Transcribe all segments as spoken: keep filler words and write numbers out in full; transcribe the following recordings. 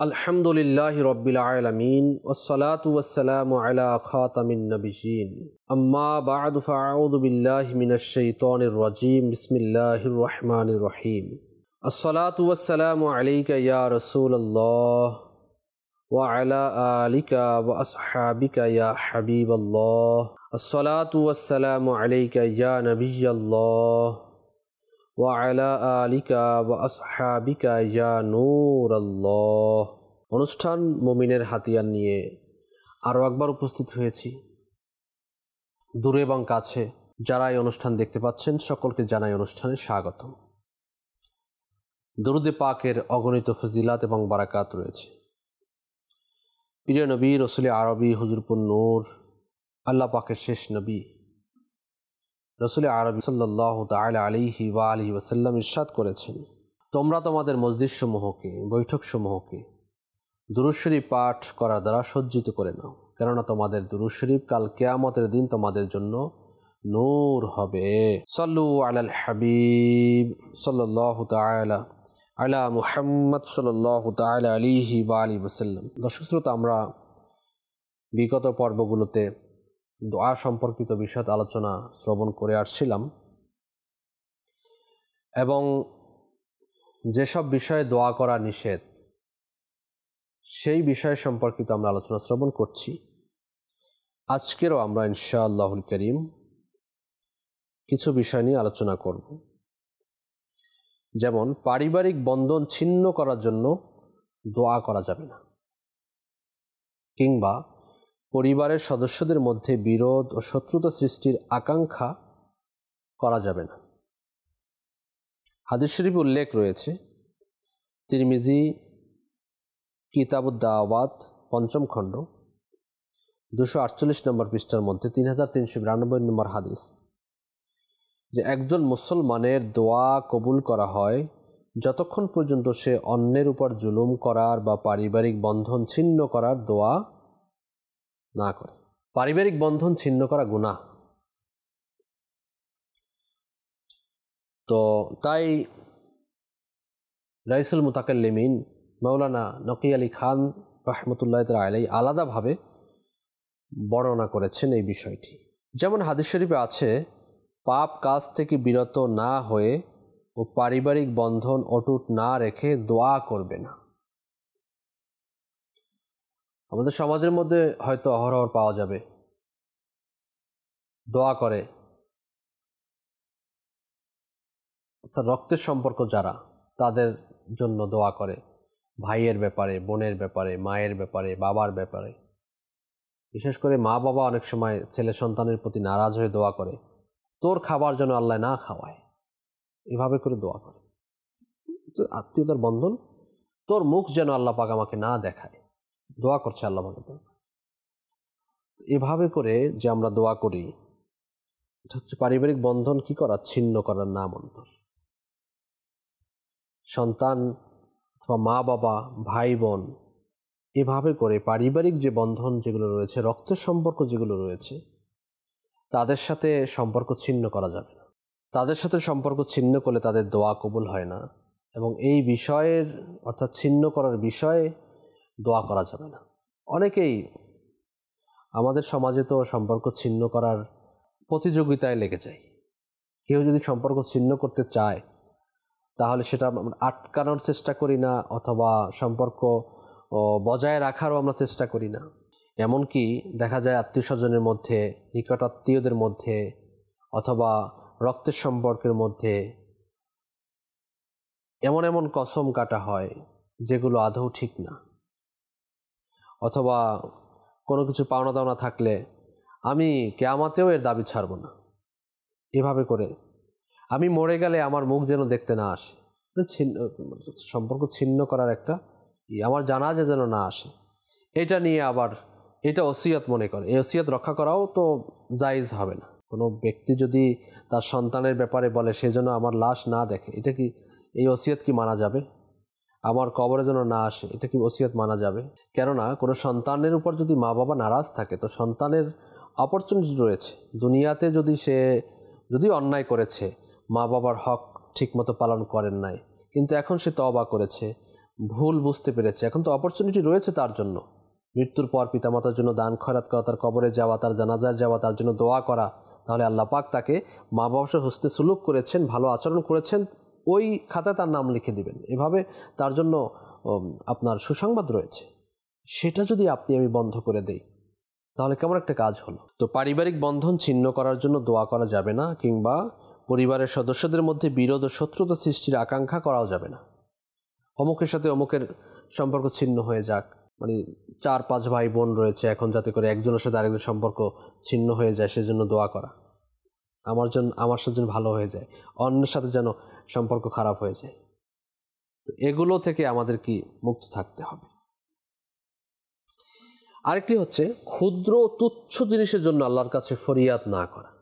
अल्हम्दुलिल्लाहि रब्बिल आलमीन वस्सलातु वस्सलामु अला खातमिन नबिय्यीन अम्मा बअद फ़अऊज़ु बिल्लाहि मिनश शैतानिर रजीम बिस्मिल्लाहिर रहमानिर रहीम अस्सलातु वस्सलामु अलैका या रसूलल्लाह व अला आलिका व अस्हाबिका या हबीबल्लाह अस्सलातु वस्सलामु अलैका या नबिय्यल्लाह व अला आलिका व আসহাবিকা ইয়া নূরাল্লাহ। অনুষ্ঠান মুমিনের হাতিয়ার নিয়ে আরও একবার উপস্থিত হয়েছি। দূরে এবং কাছে যারা এই অনুষ্ঠান দেখতে পাচ্ছেন সকলকে জানাই অনুষ্ঠানে স্বাগতম। দুরূদে পাকের অগণিত ফজিলাত এবং বারাকাত রয়েছে। প্রিয় নবী রসুল আরবি হুজুরপুর নূর আল্লাহ পাকের শেষ নবী রসুল আরবি সাল্লাল্লাহু তাআলা আলাইহি ওয়া আলিহি ওয়াসাল্লাম ইরশাদ করেছেন, তোমরা তোমাদের মজলিসসমূহকে বৈঠকসমূহকে দুরূদ শরীফ পাঠ করার দ্বারা সজ্জিত করে নাও, কেননা তোমাদের দুরূদ শরীফ কাল কিয়ামতের দিন তোমাদের জন্য নূর হবে। সাল্লু আলাল হাবিব সাল্লাল্লাহু তাআলা আলা মুহাম্মদ সাল্লাল্লাহু তাআলা আলাইহি ওয়া আলিহি ওয়াসাল্লাম। দর্শক শ্রোতা, আমরা বিগত পর্বগুলোতে দোয়া সম্পর্কিত বিষয় আলোচনা শ্রবণ করে আসছিলাম এবং যেসব বিষয়ে দোয়া করা নিষেধ সেই বিষয় সম্পর্কিত আমরা আলোচনা শ্রবণ করছি। আজকেরও আমরা ইনশাআল্লাহুল কারীম কিছু বিষয় নিয়ে আলোচনা করব। যেমন পারিবারিক বন্ধন ছিন্ন করার জন্য দোয়া করা যাবে না, কিংবা পরিবারের সদস্যদের মধ্যে বিরোধ ও শত্রুতা সৃষ্টির আকাঙ্ক্ষা করা যাবে না। হাদিস শরীফে উল্লেখ রয়েছে, তিরমিজি কিতাবুদ দাওয়াত পঞ্চম খণ্ড দুশো আটচল্লিশ নম্বর পৃষ্ঠার মধ্যে তিন হাজার তিনশো বিরানব্বই নম্বর হাদিস, যে একজন মুসলমানের দোয়া কবুল করা হয় যতক্ষণ পর্যন্ত সে অন্যের উপর জুলুম করার বা পারিবারিক বন্ধন ছিন্ন করার দোয়া না করে। পারিবারিক বন্ধন ছিন্ন করা গুনাহ। তো তাই রাইসুল মুতাকাল্লিমিন মাওলানা নকি আলী খান রাহমাতুল্লাহি তাআলা আলাইহি আলাদাভাবে বর্ণনা করেছেন এই বিষয়টি। যেমন হাদিস শরীফে আছে, পাপ কাজ থেকে বিরত না হয়ে ও পারিবারিক বন্ধন অটুট না রেখে দোয়া করবে না। আমাদের সমাজের মধ্যে হয়তো অহরহ পাওয়া যাবে দোয়া করে, অর্থাৎ রক্তের সম্পর্ক যারা, তাদের জন্য দোয়া করে, ভাইয়ের ব্যাপারে, বোনের ব্যাপারে, মায়ের ব্যাপারে, বাবার ব্যাপারে। বিশেষ করে মা বাবা অনেক সময় ছেলে সন্তানের প্রতি নারাজ হয়ে দোয়া করে, তোর খাবার যেন আল্লাহ না খাওয়ায়, এভাবে করে দোয়া করে। আত্মীয়তার বন্ধন, তোর মুখ যেন আল্লাহ পাক আমাকে না দেখায়, দোয়া করছে আল্লাহ পাক। এভাবে করে যে আমরা দোয়া করি, এটা হচ্ছে পারিবারিক বন্ধন কি করা, ছিন্ন করার নাম অন্তর। সন্তান অথবা মা বাবা, ভাই বোন, এভাবে করে পারিবারিক যে বন্ধন যেগুলো রয়েছে, রক্তের সম্পর্ক যেগুলো রয়েছে, তাদের সাথে সম্পর্ক ছিন্ন করা যাবে না। তাদের সাথে সম্পর্ক ছিন্ন করলে তাদের দোয়া কবুল হয় না, এবং এই বিষয়ের অর্থাৎ ছিন্ন করার বিষয়ে দোয়া করা যাবে না। অনেকেই আমাদের সমাজে তো সম্পর্ক ছিন্ন করার প্রতিযোগিতায় লেগে যায়। কেউ যদি সম্পর্ক ছিন্ন করতে চায় তাহলে সেটা আটকানোর চেষ্টা করি না, অথবা সম্পর্ক বজায় রাখারও আমরা চেষ্টা করি না। এমনকি দেখা যায় আত্মীয় স্বজনের মধ্যে, নিকট আত্মীয়দের মধ্যে, অথবা রক্তের সম্পর্কের মধ্যে এমন এমন কসম কাটা হয় যেগুলো আদৌ ঠিক না। অথবা কোনো কিছু পাওনা দাওনা থাকলে আমি কিয়ামতেও এর দাবি ছাড়ব না, এভাবে করে আমি মরে গেলে আমার মুখ যেন দেখতে না আসে, সম্পর্ক ছিন্ন করার একটা আমার জানাজা যেন না আসে, এটা নিয়ে আবার এটা ওসিয়ত মনে করে। এই ওসিয়ত রক্ষা করাও তো জায়েজ হবে না। কোনো ব্যক্তি যদি তার সন্তানের ব্যাপারে বলে সে যেন আমার লাশ না দেখে, এটা কি, এই ওসিয়ত কি মানা যাবে? আমার কবরে যেন না আসে, এটা কি ওসিয়ত মানা যাবে? কেননা কোনো সন্তানের উপর যদি মা বাবা নারাজ থাকে, তো সন্তানের অপরচুনিটি রয়েছে দুনিয়াতে, যদি সে যদি অন্যায় করেছে, মা বাবার হক ঠিকমতো পালন করেন নাই, কিন্তু এখন সে তওবা করেছে, ভুল বুঝতে পেরেছে, এখন তো অপরচুনিটি রয়েছে তার জন্য, মৃত্যুর পর পিতামাতার জন্য দান খয়রাত করা, তার কবরে যাওয়া, তার জানাজায় যাওয়া, তার জন্য দোয়া করা। তাহলে আল্লাহ পাক তাকে মা বাবার সাথে হুসনে সুলুক করেছেন, ভালো আচরণ করেছেন, ওই খাতায় তার নাম লিখে দিবেন। এভাবে তার জন্য আপনার সুসংবাদ রয়েছে। সেটা যদি আপনি আমি বন্ধ করে দেই তাহলে কেমন একটা কাজ হলো। তো পারিবারিক বন্ধন ছিন্ন করার জন্য দোয়া করা যাবে না, কিংবা পরিবারের সদস্যদের মধ্যে বিরোধ ও শত্রুতা সৃষ্টির আকাঙ্ক্ষা করাও যাবে না। অমুকের সাথে অমুকের সম্পর্ক ছিন্ন হয়ে যাক, মানে চার পাঁচ ভাই বোন রয়েছে, এখন যাতে করে একজনের সাথে আরেকজনের সম্পর্ক ছিন্ন হয়ে যায় সেজন্য দোয়া করা, আমার জন্য আমার সাথে যেন ভালো হয়ে যায়, অন্যের সাথে যেন সম্পর্ক খারাপ হয়ে যায়। তো এগুলো থেকে আমাদের কি মুক্ত থাকতে হবে। আরেকটি হচ্ছে ক্ষুদ্র তুচ্ছ জিনিসের জন্য আল্লাহর কাছে ফরিয়াদ না করা।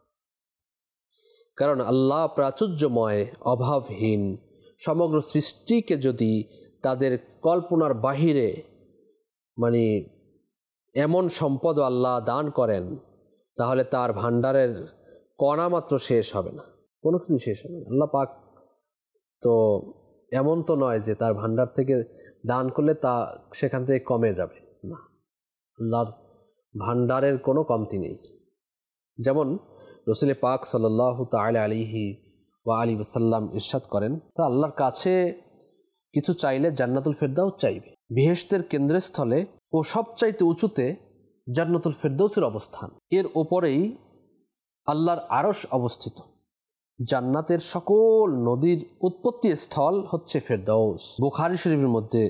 কারণ আল্লাহ প্রাচুর্যময়, অভাবহীন, সমগ্র সৃষ্টিকে যদি তাদের কল্পনার বাহিরে মানে এমন সম্পদ আল্লাহ দান করেন, তাহলে তার ভাণ্ডারের কণা মাত্র শেষ হবে না, কোনো কিছু শেষ হবে না। আল্লাহ পাক তো এমন তো নয় যে তার ভাণ্ডার থেকে দান করলে তা সেখান থেকে কমে যাবে না, আল্লাহর ভাণ্ডারের কোনো কমতি নেই। যেমন রসুল পাক সাল্লাল্লাহু তাআলা আলাইহি ওয়া আলিহি ওয়াসাল্লাম ইরশাদ করেন, তা আল্লাহর কাছে কিছু চাইলে জান্নাতুল ফেরদাউস চাইবে। বেহেশতের কেন্দ্রস্থলে ও সবচাইতে উঁচুতে জান্নাতুল ফেরদাউসের অবস্থান, এর ওপরেই আল্লাহর আরশ অবস্থিত। জান্নাতের সকল নদীর উৎপত্তি স্থল হচ্ছে ফেরদাউস। বুখারী শরীফের মধ্যে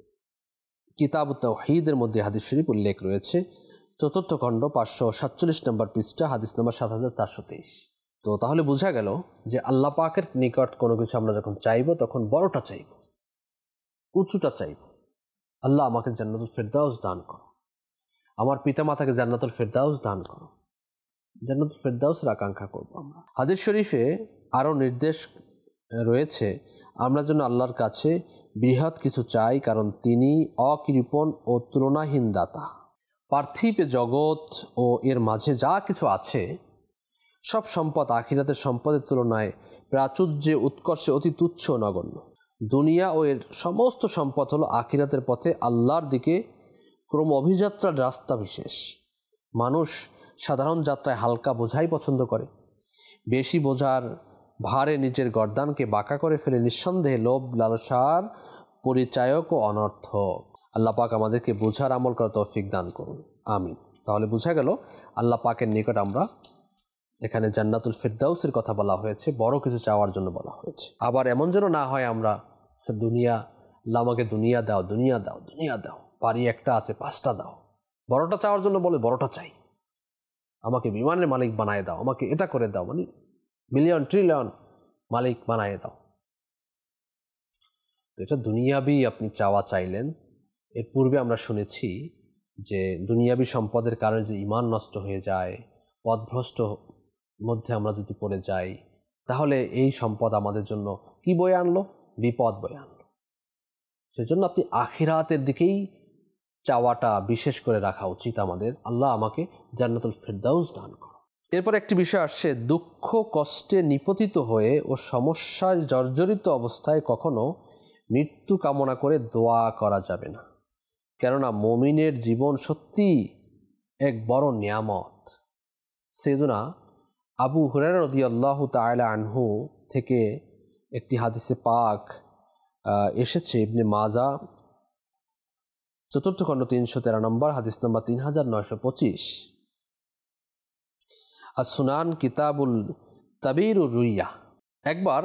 কিতাবুত তাওহীদের মধ্যে হাদিস শরীফ উল্লেখ রয়েছে, চতুর্থ খণ্ড পাঁচশো সাতচল্লিশ নম্বর পৃষ্ঠা, হাদিস নম্বর সাত হাজার চারশো তেইশ। তো তাহলে বোঝা গেল যে আল্লাহ পাকের নিকট কোনো কিছু আমরা যখন চাইব তখন বড়টা চাইব, উঁচুটা চাইব। আল্লাহ আমাকে জান্নাতুল ফেরদাউস দান করো, আমার পিতামাতাকে জান্নাতুল ফেরদাউস দান করো, জান্নাতুল ফেরদাউসের আকাঙ্ক্ষা করব আমরা। হাদিস শরীফে আরও নির্দেশ রয়েছে আমরা যেন আল্লাহর কাছে বৃহৎ কিছু চাই, কারণ তিনি অকৃপণ ও তুলনাহীন দাতা। পার্থিব জগৎ ও এর মাঝে যা কিছু আছে সব সম্পদ আখিরাতের সম্পদের তুলনায় প্রাচুর্যে উৎকর্ষে অতি তুচ্ছ ও নগণ্য। দুনিয়া ও এর সমস্ত সম্পদ হলো আখিরাতের পথে আল্লাহর দিকে ক্রম অভিযাত্রার রাস্তা বিশেষ। মানুষ সাধারণ যাত্রায় হালকা বোঝাই পছন্দ করে, বেশি বোঝার ভারে নিজের গর্দানকে বাঁকা করে ফেলে নিঃসন্দেহে লোভ লালসার পরিচায়ক ও অনর্থক। আল্লাহ পাক আমাদেরকে বোঝার আমল করার তৌফিক দান করুন, আমিন। তাহলে বোঝা গেল আল্লাহ পাকের নিকট আমরা, এখানে জান্নাতুল ফেরদাউসের কথা বলা হয়েছে, বড় কিছু চাওয়ার জন্য বলা হয়েছে। আবার এমন যেন না হয় আমরা দুনিয়া, আল্লাহ আমাকে দুনিয়া দাও, দুনিয়া দাও, দুনিয়া দাও, বাড়ি একটা আছে পাঁচটা দাও, বড়টা চাওয়ার জন্য বলে বড়টা চাই, আমাকে বিমানের মালিক বানায় দাও, আমাকে এটা করে দাও, মানে মিলিয়ন ট্রিলিয়ন মালিক বানায় দাও। এটা দুনিয়াবি আপনি চাওয়া চাইলেন। এর পূর্বে আমরা শুনেছি যে দুনিয়াবি সম্পদের কারণে যদি ঈমান নষ্ট হয়ে যায়, পথভ্রষ্ট মধ্যে আমরা যদি পড়ে যাই, তাহলে এই সম্পদ আমাদের জন্য কি বয়ে আনলো? বিপদ বয়ে আনলো। সেজন্য আপনি আখিরাতের দিকেই চাওয়াটা বিশেষ করে রাখা উচিত আমাদের। আল্লাহ আমাকে জান্নাতুল ফেরদাউস দান করো। এরপর একটি বিষয় আসছে, দুঃখ কষ্টে নিপতিত হয়ে ও সমস্যায় জর্জরিত অবস্থায় কখনো মৃত্যু কামনা করে দোয়া করা যাবে না, কেননা মুমিনের জীবন সত্যি এক বড় নিয়ামত। সাইয়েদুনা আবু হুরায়রা রাদিয়াল্লাহু তাআলা আনহু থেকে একটি হাদিসে পাক এসেছে, ইবনে মাজা চতুর্থ খণ্ড তিনশো তেরো নম্বর হাদিস নম্বর তিন হাজার নয়শো পঁচিশ, আর সুনান কিতাবুল তাবিরুর রুইয়া। একবার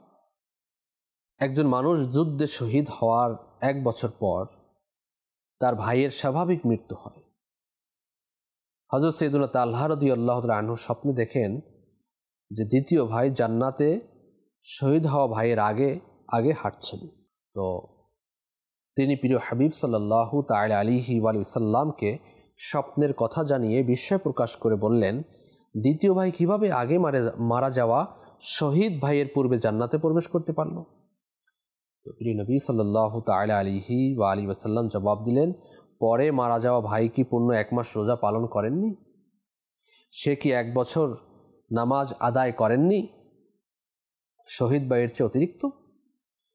একজন মানুষ যুদ্ধে শহীদ হওয়ার এক বছর পর তার ভাইয়ের স্বাভাবিক মৃত্যু হয়। হযরত সাইয়েদুনা তালহা রাদিয়াল্লাহু তাআলা আনহু স্বপ্নে দেখেন যে দ্বিতীয় ভাই জান্নাতে শহীদ হওয়া ভাইয়ের আগে আগে হাঁটছেন। তো তিনি প্রিয় হাবিব সাল্লাল্লাহু তাআলা আলাইহি ওয়া সাল্লামকে স্বপ্নের কথা জানিয়ে বিস্ময় প্রকাশ করে বললেন, দ্বিতীয় ভাই কিভাবে আগে মারে মারা যাওয়া শহীদ ভাইয়ের পূর্বে জান্নাতে প্রবেশ করতে পারল? তো প্রিয় নবী সাল্লাল্লাহু তাআলা আলাইহি ওয়া আলিহি ওয়াসাল্লাম জবাব দিলেন, পরে মারা যাওয়া ভাই কি পূর্ণ এক মাস রোজা পালন করেননি? সে কি এক বছর নামাজ আদায় করেননি শহীদ ভাইয়ের চেয়ে অতিরিক্ত?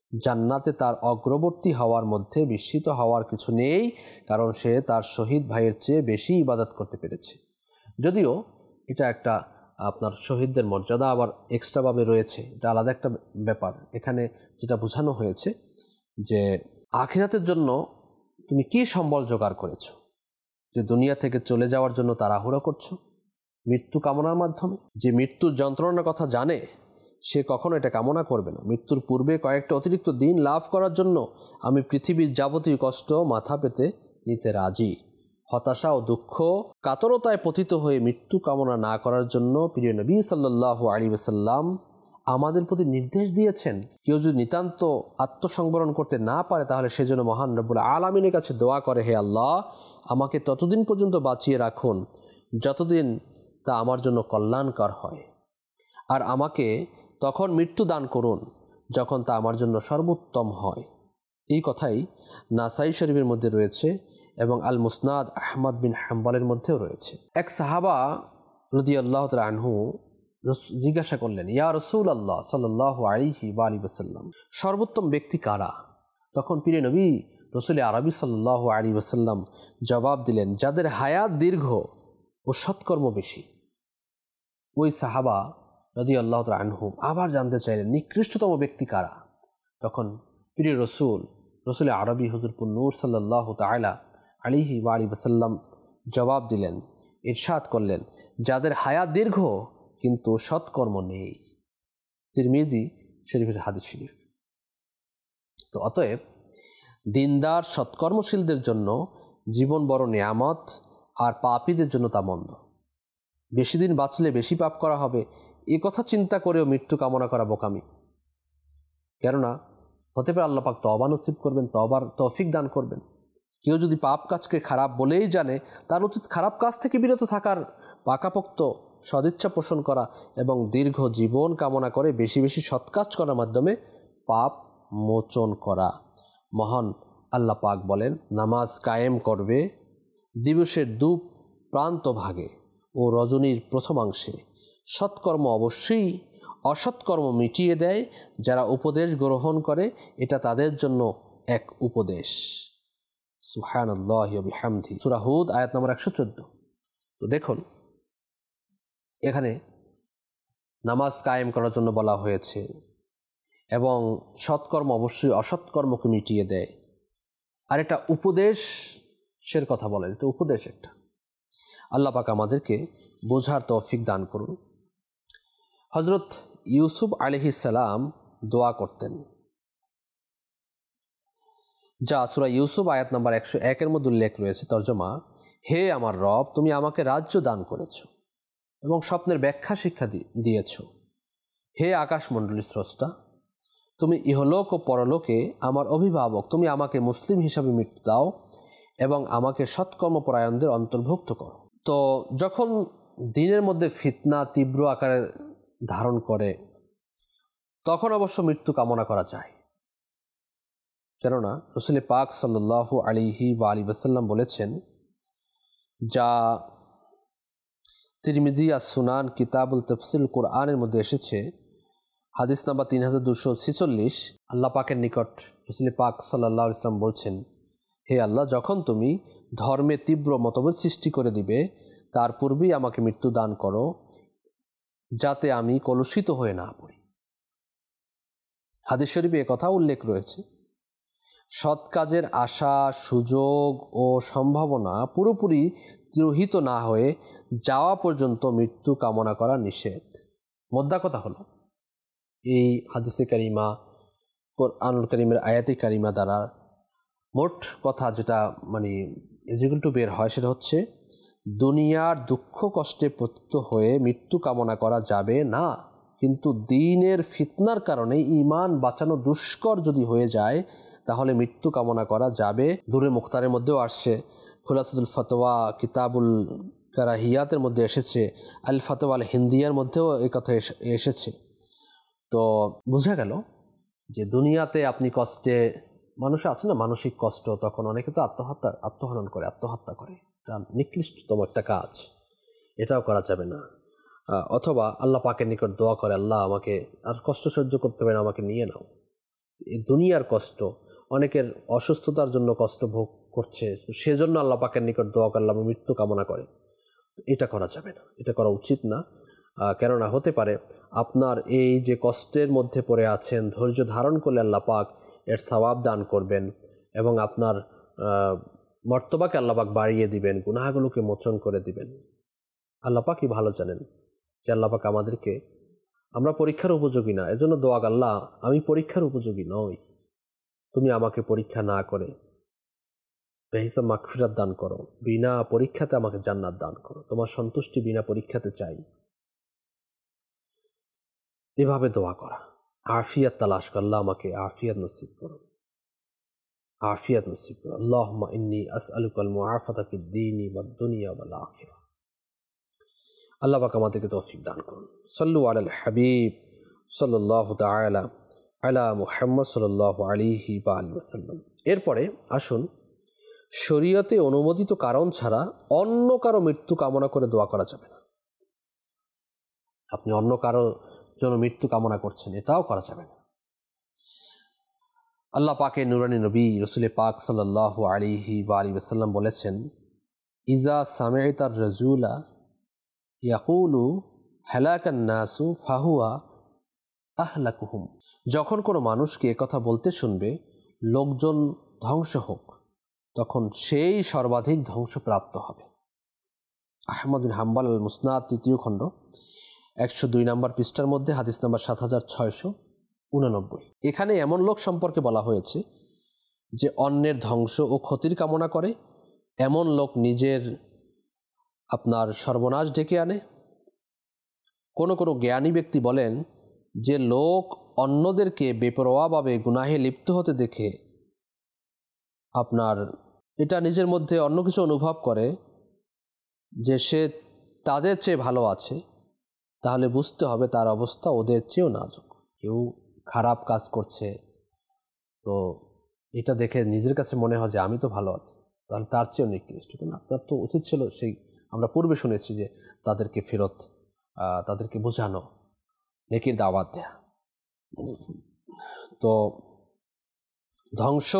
জান্নাতে তার অগ্রবর্তী হওয়ার মধ্যে বিস্মিত হওয়ার কিছু নেই, কারণ সে তার শহীদ ভাইয়ের চেয়ে বেশি ইবাদত করতে পেরেছে। যদিও এটা একটা আপনার শহীদদের মর্যাদা আবার এক্সট্রাভাবে রয়েছে, এটা আলাদা একটা ব্যাপার। এখানে যেটা বোঝানো হয়েছে যে আখিরাতের জন্য তুমি কি সম্বল জোগাড় করেছো, যে দুনিয়া থেকে চলে যাওয়ার জন্য তাড়াহুড়ো করছো মৃত্যু কামনার মাধ্যমে। যে মৃত্যুর যন্ত্রণার কথা জানে সে কখনো এটা কামনা করবে না। মৃত্যুর পূর্বে কয়েকটা অতিরিক্ত দিন লাভ করার জন্য আমি পৃথিবীর যাবতীয় কষ্ট মাথা পেতে নিতে রাজি। হতাশা ও দুঃখ কাতরতায় পতিত হয়ে মৃত্যু কামনা না করার জন্য প্রিয় নবী সাল্লাল্লাহু আলাইহি ওয়াসাল্লাম আমাদের প্রতি নির্দেশ দিয়েছেন। কেউ যদি নিতান্ত আত্মসংবরণ করতে না পারে তাহলে সেজন্য মহান রব্বুল আলামিনের কাছে দোয়া করে, হে আল্লাহ, আমাকে ততদিন পর্যন্ত বাঁচিয়ে রাখুন যতদিন তা আমার জন্য কল্যাণকর হয়, আর আমাকে তখন মৃত্যু দান করুন যখন তা আমার জন্য সর্বোত্তম হয়। এই কথাই নাসাই শরীফের মধ্যে রয়েছে এবং আল মুসনাদ আহমদ বিন হাম্বলের মধ্যেও রয়েছে। এক সাহাবা রাদিয়াল্লাহু তাআলা আনহু জিজ্ঞাসা করলেন, ইয়া রাসূলুল্লাহ সাল্লাল্লাহু আলাইহি ওয়া আলিহি ওয়াসাল্লাম, সর্বোত্তম ব্যক্তি কারা? তখন প্রিয় নবী রাসূল আরবি সাল্লাল্লাহু আলাইহি ওয়াসাল্লাম জবাব দিলেন, যাদের হায়াত দীর্ঘ ও সৎকর্ম বেশি। ওই সাহাবা রাদিয়াল্লাহু তাআলা আনহু আবার জানতে চাইলেন, নিকৃষ্টতম ব্যক্তি কারা? তখন প্রিয় রসুল রসুল আরবি হুজুরপুর নূর সাল্লাল্লাহু তাআলা আলাইহি ওয়া আলিহি ওয়াসাল্লাম জবাব দিলেন, ইরশাদ করলেন, যাদের হায়াত দীর্ঘ কিন্তু সৎকর্ম নেই। তিরমিজি শরীফের হাদিস শরীফ। তো অতএব দিনদার সৎকর্মশীলদের জন্য জীবন বড় নিয়ামত, আর পাপীদের জন্য তা মন্দ। বেশি দিন বাঁচলে বেশি পাপ করা হবে, এ কথা চিন্তা করেও মৃত্যু কামনা করা বোকামি। কেননা হতে পারে আল্লাহ পাক তওবা নসিব করবেন, তওবার তৌফিক দান করবেন। কেউ যদি পাপ কাজকে খারাপ বলেই জানে, তার উচিত খারাপ কাজ থেকে বিরত থাকার পাকাপোক্ত সদিচ্ছা পোষণ করা এবং দীর্ঘ জীবন কামনা করে বেশি বেশি সৎ কাজ করার মাধ্যমে পাপ মোচন করা। মহান আল্লাহ পাক বলেন, নামাজ কায়েম করবে দিবসের দু প্রান্ত ভাগে ও রজনীর প্রথমাংশে। সৎকর্ম অবশ্যই অসৎকর্ম মিটিয়ে দেয়। যারা উপদেশ গ্রহণ করে এটা তাদের জন্য এক উপদেশ। সুবহানাল্লাহি ওয়া বিহামদিহি, সূরা হুদ আয়াত নম্বর একশো চোদ্দ। তো দেখুন, এখানে নামাজ কায়েম করার জন্য বলা হয়েছে এবং সৎকর্ম অবশ্যই অসৎকর্মকে মিটিয়ে দেয়। আর এটা উপদেশের কথা বলেন, এটা উপদেশ একটা। আল্লাহ পাক আমাদেরকে বোঝার তৌফিক দান করুন। হযরত ইউসুফ আলাইহিস সালাম দোয়া করতেন, যা সূরা ইউসুফ আয়াত নম্বর একশো একের মধ্যে উল্লেখ রয়েছে। তর্জমা, হে আমার রব, তুমি আমাকে রাজ্য দান করেছ এবং স্বপ্নের ব্যাখ্যা শিক্ষা দিয়েছ। হে আকাশমণ্ডলীর স্রষ্টা, তুমি ইহলোক ও পরলোকে আমার অভিভাবক। তুমি আমাকে মুসলিম হিসাবে মৃত্যু দাও এবং আমাকে সৎকর্মপরায়ণদের অন্তর্ভুক্ত করো। তো যখন দিনের মধ্যে ফিতনা তীব্র আকারে ধারণ করে তখন অবশ্য মৃত্যু কামনা করা যায়। কেননা রাসূল পাক সাল্লাল্লাহু আলাইহি ওয়া আলিহি ওয়াসাল্লাম বলেছেন, যা তিরমিজি আর সুনান কিতাবুল তাফসিল কোরআনের মধ্যে এসেছে, হাদিস নাম্বার তিন হাজার দুশো ছিচল্লিশ, আল্লাহ পাকের নিকট রাসূল পাক সাল্লাল্লাহু আলাইহি ওয়াসাল্লাম বলছেন, হে আল্লাহ, যখন তুমি ধর্মে তীব্র মতভেদ সৃষ্টি করে দিবে তার পূর্বেই আমাকে মৃত্যু দান করো, যাতে আমি কলুষিত হয়ে না পড়ি। হাদিস শরীফে এ কথা উল্লেখ রয়েছে। সৎ কাজের আশা, সুযোগ ও সম্ভাবনা পুরোপুরি তিরোহিত না হয়ে যাওয়া পর্যন্ত মৃত্যু কামনা করা নিষেধ। মোদ্দা কথা হলো, এই হাদিসে কারিমা, কোরআনুল কারীমের আয়াতে কারিমা দ্বারা মোট কথা যেটা মানে এজিকুল টু বের হয়, সেটা হচ্ছে দুনিয়ার দুঃখ কষ্টে পতিত হয়ে মৃত্যু কামনা করা যাবে না, কিন্তু দিনের ফিতনার কারণে ঈমান বাঁচানো দুষ্কর যদি হয়ে যায় তাহলে মৃত্যু কামনা করা যাবে। দূরে মুখতারের মধ্যেও আসছে, খুলাসাতুল ফতোয়া কিতাবুল কারাহিয়াতের মধ্যে এসেছে, আল ফতোয়া আল হিন্দিয়ার মধ্যেও এই কথা এসেছে। তো বোঝা গেল যে দুনিয়াতে আপনি কষ্টে, মানুষ আছে না মানসিক কষ্ট, তখন অনেকে তো আত্মহত্যা আত্মহনন করে, আত্মহত্যা করে। এটা নিকৃষ্টতম একটা কাজ, এটাও করা যাবে না। অথবা আল্লাহ পাকের নিকট দোয়া করে, আল্লাহ আমাকে আর কষ্ট সহ্য করতে পারে না, আমাকে নিয়ে নাও। এই দুনিয়ার কষ্ট, অনেকের অসুস্থতার জন্য কষ্ট ভোগ করছে, সেজন্য আল্লাহ পাকের নিকট দোয়া করলাম মৃত্যু কামনা করে, এটা করা যাবে না, এটা করা উচিত না। কেননা হতে পারে আপনার এই যে কষ্টের মধ্যে পড়ে আছেন, ধৈর্য ধারণ করলে আল্লাহ পাক এর সওয়াব দান করবেন এবং আপনার মর্তবাকে আল্লাহ পাক বাড়িয়ে দিবেন, গুনাহগুলোকে মোচন করে দিবেন। আল্লাহ পাকই ভালো জানেন যে আল্লাহ পাক আমাদেরকে, আমরা পরীক্ষার উপযোগী না, এজন্য দোয়া, আল্লাহ আমি পরীক্ষার উপযোগী নই, তুমি আমাকে পরীক্ষা না করে বেহিসাব মাগফিরাত দান করো, বিনা পরীক্ষাতে আমাকে জান্নাত দান করো, তোমার সন্তুষ্টি বিনা পরীক্ষাতে চাই। এভাবে দোয়া করা, আফিয়াত তালাশ কর, আল্লাহ আমাকে আফিয়াত নসিব করো, আফিয়াত নসিব করো। আল্লাহুম্মা ইন্নী আসআলুকাল মুআফাতা ফিদ দীনি ওয়াদ দুনিয়া ওয়াল আখিরা। আল্লাহ পাক আমাদেরকে তৌফিক দান করুন। সাল্লু আলাল হাবিব সাল্লাল্লাহু তাআলা আলা মুহাম্মদ সাল্লাল্লাহু আলাইহি ওয়া আলিহি ওয়াসাল্লাম। এরপরে আসুন, শরীয়তে অনুমোদিত কারণ ছাড়া অন্য কারো মৃত্যু কামনা করে দোয়া করা যাবে না। আপনি অন্য কারো জন্য মৃত্যু কামনা করছেন, এটাও করা যাবে না। আল্লাহ পাকের নুরানি নবী রাসূল পাক সাল্লাল্লাহু আলাইহি ওয়া আলিহি ওয়াসাল্লাম বলেছেন, ইজা সামি'তার রাজুলা ইয়াকুলু হালাকান নাসু ফাহুয়া আহলাকুহুম। যখন কোনো মানুষকে কথা বলতে শুনবে লোকজন ধ্বংস হোক, তখন সেই সর্বাধিক ধ্বংসপ্রাপ্ত হবে। আহমদ বিন হাম্বল আল মুসনাদ তৃতীয় খণ্ড একশো দুই নম্বর পৃষ্ঠার মধ্যে হাদিস নাম্বার সাত হাজার ছয়শো উননব্বই। এখানে এমন লোক সম্পর্কে বলা হয়েছে যে অন্যের ধ্বংস ও ক্ষতির কামনা করে, এমন লোক নিজের আপনার সর্বনাশ ডেকে আনে। কোনো কোনো জ্ঞানী ব্যক্তি বলেন যে লোক অন্যদেরকে বেপরোয়াভাবে গুনাহে লিপ্ত হতে দেখে আপনার এটা নিজের মধ্যে অন্য কিছু অনুভব করে যে সে তাদের চেয়ে ভালো আছে, তাহলে বুঝতে হবে তার অবস্থা ওদের চেয়েও নাজুক। কেউ খারাপ কাজ করছে, তো এটা দেখে নিজের কাছে মনে হয় যে আমি তো ভালো আছি, তাহলে তার চেয়েও নিকৃষ্ট। কিন্তু আপনার তো উচিত ছিল, সেই আমরা পূর্বে শুনেছি যে তাদেরকে ফেরত, তাদেরকে বোঝানো, নেকির দাওয়াত দেয়া। তো ধ্বংস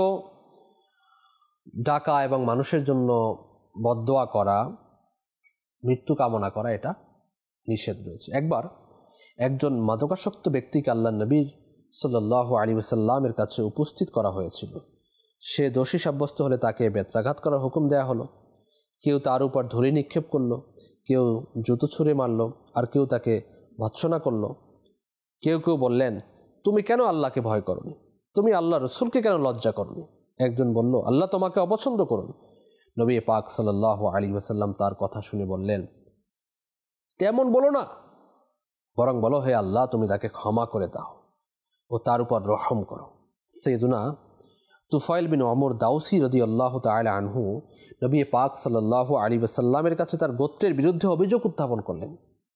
ডাকা এবং মানুষের জন্য বদদোয়া করা, মৃত্যু কামনা করা, এটা নিষেধ রয়েছে। একবার একজন মাদকাসক্ত ব্যক্তিকে আল্লাহ নবী সাল্লাল্লাহু আলাইহি ওয়াসাল্লামের কাছে উপস্থিত করা হয়েছিল। সে দোষী সাব্যস্ত হলে তাকে বেত্রাঘাত করার হুকুম দেয়া হলো। কেউ তার উপর ধুলি নিক্ষেপ করলো, কেউ জুতো ছুঁড়ে মারল, আর কেউ তাকে ভৎসনা করল। কেউ কেউ বললেন, তুমি কেন আল্লাহকে ভয় করনি? তুমি আল্লাহ রসুলকে কেন লজ্জা করনি? একজন বলল, আল্লাহ তোমাকে অপছন্দ করুন। নবী পাক সাল্লাল্লাহু আলাইহি ওয়াসাল্লাম তার কথা শুনে বললেন, তেমন বলো না, বরং বলো, হে আল্লাহ তুমি তাকে ক্ষমা করে দাও ও তার উপর রহম করো। সাইয়্যিদুনা তুফাইল বিন ওমর দাউসি রাদিয়াল্লাহু তাআলা আনহু নবী পাক সাল্লাল্লাহু আলাইহি ওয়াসাল্লামের কাছে তার গোত্রের বিরুদ্ধে অভিযোগ উত্থাপন করলেন,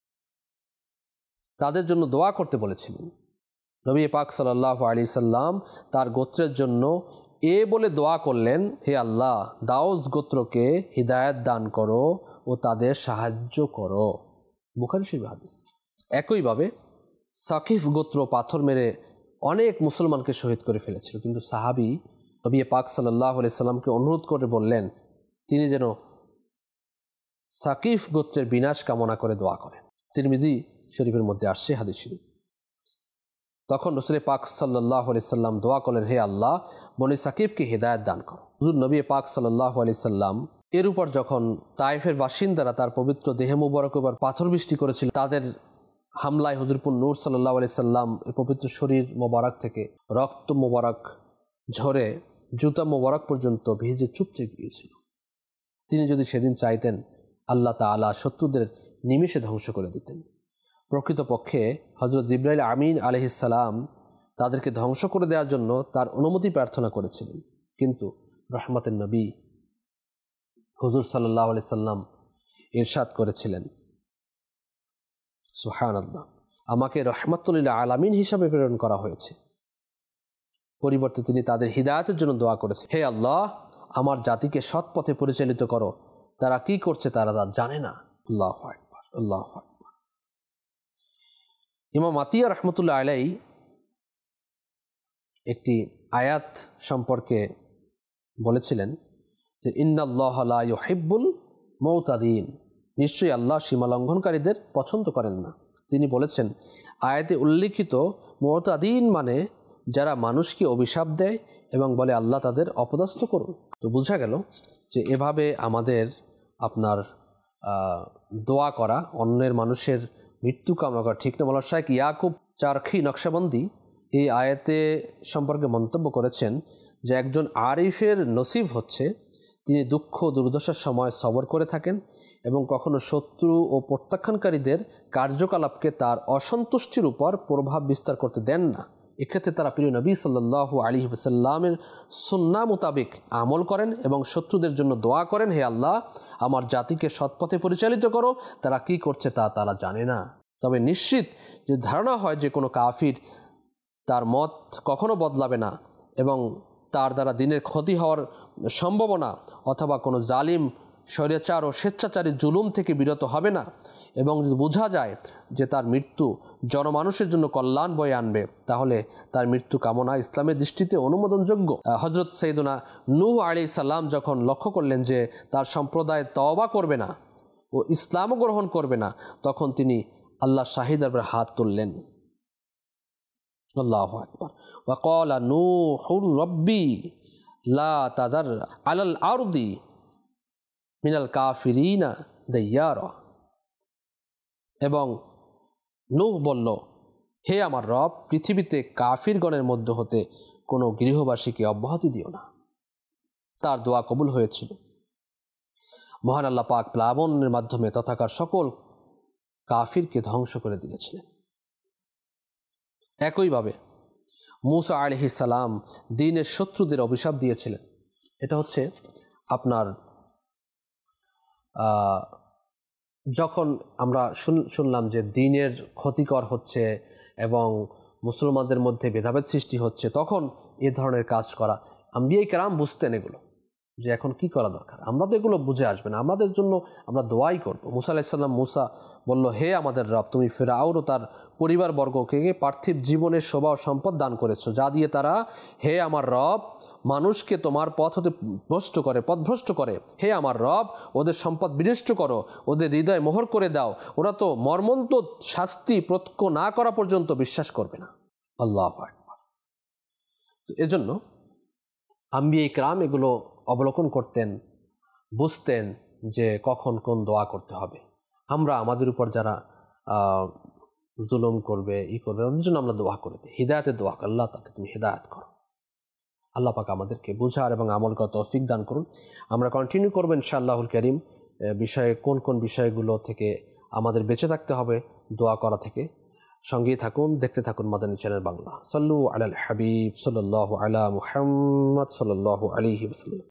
তাদের জন্য দোয়া করতে বলেছিলেন। নবী পাক সাল্লাল্লাহু আলাইহি সাল্লাম তার গোত্রের জন্য এ বলে দোয়া করলেন, হে আল্লাহ দাউস গোত্রকে হিদায়াত দান করো ও তাদের সাহায্য করো। বুখারী শরীফ হাদিস। একইভাবে সাকিফ গোত্র পাথর মেরে অনেক মুসলমানকে শহীদ করে ফেলেছিল, কিন্তু সাহাবী নবী পাক সাল্লাল্লাহু আলাইহি সাল্লামকে অনুরোধ করে বললেন তিনি যেন সাকিফ গোত্রের বিনাশ কামনা করে দোয়া করেন। তিরমিজি শরীফের মধ্যে আসছে হাদিস শরীফ। তখন রাসূল পাক সাল্লাল্লাহু আলাইহি সাল্লাম দোয়া করলেন, হে আল্লাহ বনি সাকিফকে হিদায়াত দান করো। হুজুর নবী পাক সাল্লাল্লাহু আলাইহি সাল্লাম এর উপর যখন তায়েফের বাসিন্দারা তার পবিত্র দেহে মুবারক উপর পাথর বৃষ্টি করেছিল, তাদের হামলায় হুজুরপুর নূর সাল্লাল্লাহু আলাইহি সাল্লাম এর পবিত্র শরীর মোবারক থেকে রক্ত মোবারক ঝরে জুতা মোবারক পর্যন্ত ভিজে চুপচে গিয়েছিল। তিনি যদি সেদিন চাইতেন, আল্লাহ তাআলা শত্রুদের নিমেষে ধ্বংস করে দিতেন। প্রকৃতপক্ষে হযরত জিবরাইল আমিন আলাইহিস সালাম তাদেরকে ধ্বংস করে দেওয়ার জন্য তার অনুমতি প্রার্থনা করেছিলেন, কিন্তু রহমতের নবী হুজুর সাল্লাল্লাহু আলাইহি সাল্লাম ইরশাদ করেছিলেন, সুবহানাল্লাহ, আমাকে রহমাতুল লিল আলামিন হিসাবে প্রেরণ করা হয়েছে। পরিবর্তে তিনি তাদের হিদায়াতের জন্য দোয়া করেছেন, হে আল্লাহ আমার জাতিকে সৎ পথে পরিচালিত করো, তারা কি করছে তারা তা জানে না। আল্লাহু আকবার, আল্লাহু আকবার। ইমাম আতিয়া রহমতুল্লাহ আলাইহি একটি আয়াত সম্পর্কে বলেছিলেন যে ইন্নাল্লাহা লা ইউহিব্বুল মুতাদিন, নিশ্চয়ই আল্লাহ সীমা লঙ্ঘনকারীদের পছন্দ করেন না। তিনি বলেছেন আয়াতে উল্লিখিত মুতাদিন মানে যারা মানুষকে অভিশাপ দেয় এবং বলে আল্লাহ তাদের অপদস্থ করুন। তো বোঝা গেল যে এভাবে আমাদের আপনার দোয়া করা, অন্যের মানুষের মৃত্যু কামনা করা ঠিক না। মাওলানা শাইখ ইয়াকুব চারখি নকশবন্দি এই আয়াতে সম্পর্কে মন্তব্য করেছেন যে একজন আরিফের নসিব হচ্ছে তিনি দুঃখ দুর্দশার সময় সবর করে থাকেন এবং কখনো শত্রু ও প্রত্যাখ্যানকারীদের কার্যকলাপকে তার অসন্তুষ্টির উপর প্রভাব বিস্তার করতে দেন না। এক্ষেত্রে তারা প্রিয় নবী সাল্লাল্লাহু আলাইহি ওয়াসাল্লামের সুন্নাহ মোতাবেক আমল করেন এবং শত্রুদের জন্য দোয়া করেন, হে আল্লাহ আমার জাতিকে সৎপথে পরিচালিত করো, তারা কি করছে তা তারা জানে না। তবে নিশ্চিত যে ধারণা হয় যে কোনো কাফির তার মত কখনো বদলাবে না এবং তার দ্বারা দিনের ক্ষতি হওয়ার সম্ভাবনা অথবা কোনো জালিম স্বৈরাচার ও স্বেচ্ছাচারী জুলুম থেকে বিরত হবে না এবং যদি বোঝা যায় যে তার মৃত্যু জনমানুষের জন্য কল্যাণ বয়ে আনবে, তাহলে তার মৃত্যু কামনা ইসলামের দৃষ্টিতে অনুমোদনযোগ্য। হজরত সৈয়দনা নূহ আলাইহিস সালাম যখন লক্ষ্য করলেন যে তার সম্প্রদায় তওবা করবে না ও ইসলামও গ্রহণ করবে না, তখন তিনি আল্লাহ শাহিদের উপর হাত তুললেন। আল্লাহু আকবার। ওয়া ক্বালা নূহুর রব্বি লা তাদার আলাল আরদি মিনাল কাফিরিনা দাইয়ারা। এবং নূহ বলল, হে আমার রব, পৃথিবীতে কাফিরগণের মধ্য হতে কোনো গৃহবাসীকে অব্যাহতি দিও না। তার দোয়া কবুল হয়েছিল। মহান আল্লাহ পাক প্লাবনের মাধ্যমে তথাকার সকল কাফিরকে ধ্বংস করে দিয়েছিলেন। একইভাবে মূসা আলাইহিস সালাম দ্বীনের শত্রুদের অভিশাপ দিয়েছিলেন। এটা হচ্ছে আপনার যখন আমরা শুনলাম যে দ্বীনের ক্ষতিকর হচ্ছে এবং মুসলমানদের মধ্যে ভেদাভেদ সৃষ্টি হচ্ছে, তখন এ ধরনের কাজ করা আম্বিয়া কেরাম বুঝতেন এগুলো যে এখন কি করা দরকার। আমরা তো এগুলো বুঝে আসবে না, আমাদের জন্য আমরা দোয়াই করব। মুসা আলাইহিস সালাম মুসা বলল, হে আমাদের রব, তুমি ফিরআউন ও তার পরিবারবর্গকে পার্থিব জীবনের শোভা ও সম্পদ দান করেছো, যা দিয়ে তারা হে আমার রব মানুষকে তোমার পথ হতে ভ্রষ্ট করে পথভ্রষ্ট করে। হে আমার রব ওদের সম্পদ বিনষ্ট করো, ওদের হৃদয় মোহর করে দাও, ওরা তো মর্মন্ত শাস্তি প্রত্যক্ষ না করা পর্যন্ত বিশ্বাস করবে না। আল্লাহু আকবার। তো এজন্য আম্বিয়া ইকরাম এগুলো অবলোকন করতেন, বুঝতেন যে কখন কোন দোয়া করতে হবে। আমরা আমাদের উপর যারা জুলুম করবে ই করবে তাদের জন্য আমরা দোয়া করে দিই, হিদায়াতের দোয়া, আল্লাহ তাকে তুমি হিদায়াত করো। আল্লাহ পাক আমাদেরকে বুঝার এবং আমল করার তৌফিক দান করুন। আমরা কন্টিনিউ করব ইনশাআল্লাহুল কারীম বিষয়ে কোন কোন বিষয়গুলো থেকে আমাদের বেঁচে থাকতে হবে দোয়া করা থেকে। সঙ্গেই থাকুন, দেখতে থাকুন মাদানী চ্যানেল বাংলা। সাল্লু আলাল হাবিব সাল্লাল্লাহু আলা মুহাম্মদ সাল্লাল্লাহু আলাইহি ওয়াসাল্লাম।